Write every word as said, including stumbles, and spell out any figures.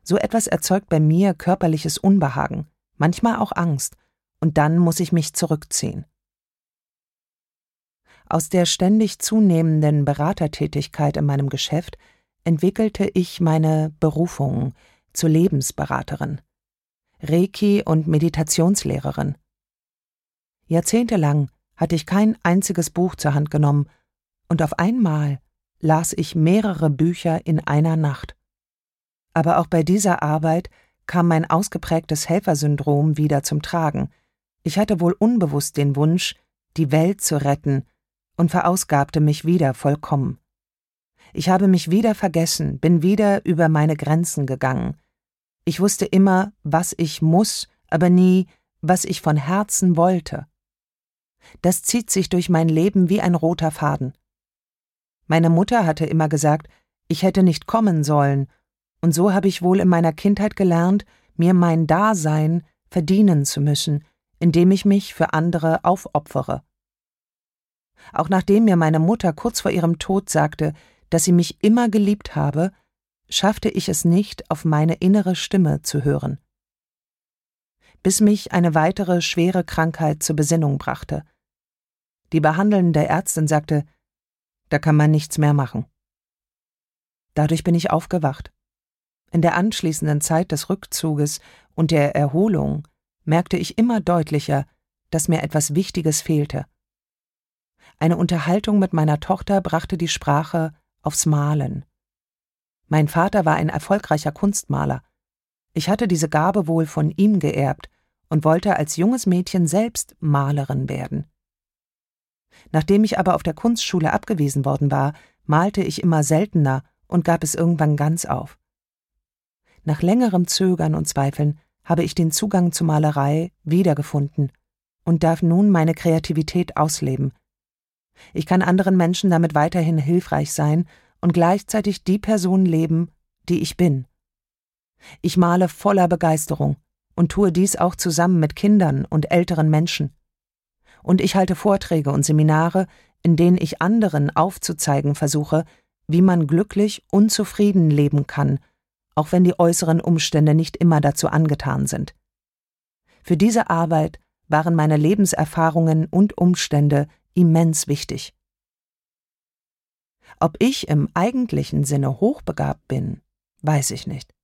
So etwas erzeugt bei mir körperliches Unbehagen, manchmal auch Angst, und dann muss ich mich zurückziehen. Aus der ständig zunehmenden Beratertätigkeit in meinem Geschäft entwickelte ich meine Berufung zur Lebensberaterin, Reiki- und Meditationslehrerin. Jahrzehntelang hatte ich kein einziges Buch zur Hand genommen, und auf einmal las ich mehrere Bücher in einer Nacht. Aber auch bei dieser Arbeit kam mein ausgeprägtes Helfersyndrom wieder zum Tragen. Ich hatte wohl unbewusst den Wunsch, die Welt zu retten, und verausgabte mich wieder vollkommen. Ich habe mich wieder vergessen, bin wieder über meine Grenzen gegangen. Ich wusste immer, was ich muss, aber nie, was ich von Herzen wollte. Das zieht sich durch mein Leben wie ein roter Faden. Meine Mutter hatte immer gesagt, ich hätte nicht kommen sollen, und so habe ich wohl in meiner Kindheit gelernt, mir mein Dasein verdienen zu müssen, indem ich mich für andere aufopfere. Auch nachdem mir meine Mutter kurz vor ihrem Tod sagte, dass sie mich immer geliebt habe, schaffte ich es nicht, auf meine innere Stimme zu hören. Bis mich eine weitere schwere Krankheit zur Besinnung brachte. Die behandelnde Ärztin sagte, da kann man nichts mehr machen. Dadurch bin ich aufgewacht. In der anschließenden Zeit des Rückzuges und der Erholung merkte ich immer deutlicher, dass mir etwas Wichtiges fehlte. Eine Unterhaltung mit meiner Tochter brachte die Sprache aufs Malen. Mein Vater war ein erfolgreicher Kunstmaler. Ich hatte diese Gabe wohl von ihm geerbt und wollte als junges Mädchen selbst Malerin werden. Nachdem ich aber auf der Kunstschule abgewiesen worden war, malte ich immer seltener und gab es irgendwann ganz auf. Nach längerem Zögern und Zweifeln habe ich den Zugang zur Malerei wiedergefunden und darf nun meine Kreativität ausleben. Ich kann anderen Menschen damit weiterhin hilfreich sein und gleichzeitig die Person leben, die ich bin. Ich male voller Begeisterung und tue dies auch zusammen mit Kindern und älteren Menschen. Und ich halte Vorträge und Seminare, in denen ich anderen aufzuzeigen versuche, wie man glücklich und zufrieden leben kann, auch wenn die äußeren Umstände nicht immer dazu angetan sind. Für diese Arbeit waren meine Lebenserfahrungen und Umstände immens wichtig. Ob ich im eigentlichen Sinne hochbegabt bin, weiß ich nicht.